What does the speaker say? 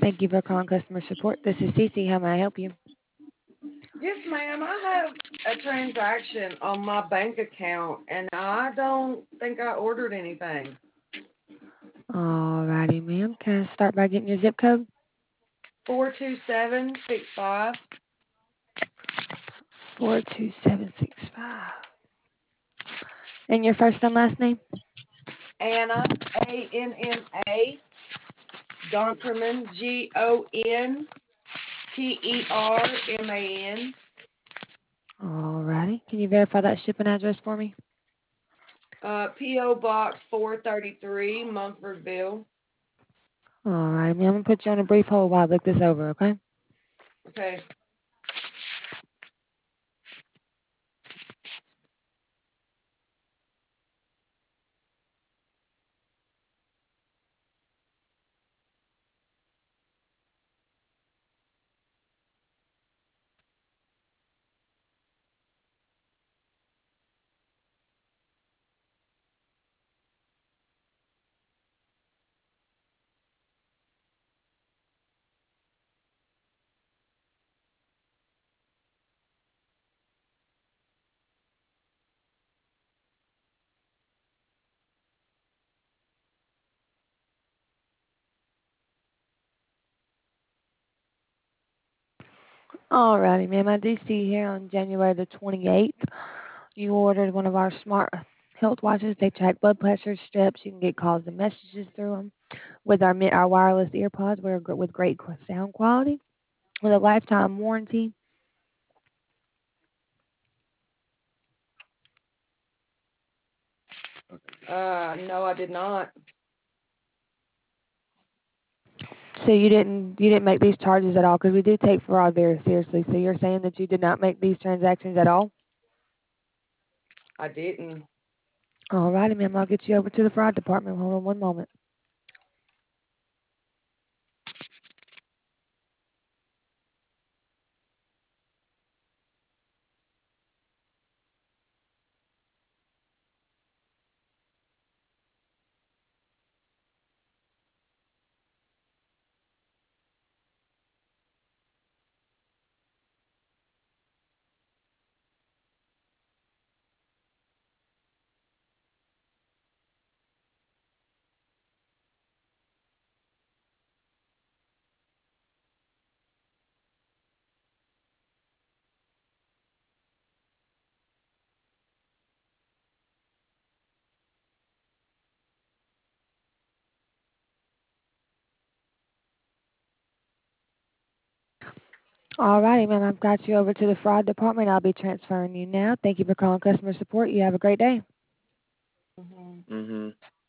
Thank you for calling customer support. This is Cece. How may I help you? Yes, ma'am. I have a transaction on my bank account, and I don't think I ordered anything. Alrighty, ma'am. Can I start by getting your zip code? 42765. 42765. And your first and last name? Anna, Anna, Gonterman, Gonterman. Alrighty. Can you verify that shipping address for me? P.O. Box 433, Mumfordville. Alright, ma'am. I'm going to put you on a brief hold while I look this over, okay? Okay. Alrighty, ma'am. I do see here on January the 28th, you ordered one of our smart health watches. They track blood pressure, steps. You can get calls and messages through them. With our wireless earpods, with great sound quality, with a lifetime warranty. No, I did not. So you didn't make these charges at all, because we do take fraud very seriously. So you're saying that you did not make these transactions at all? I didn't. Alrighty, ma'am. I'll get you over to the fraud department. Hold on one moment. Alrighty, ma'am. I've got you over to the fraud department. I'll be transferring you now. Thank you for calling customer support. You have a great day. Mhm. Mhm.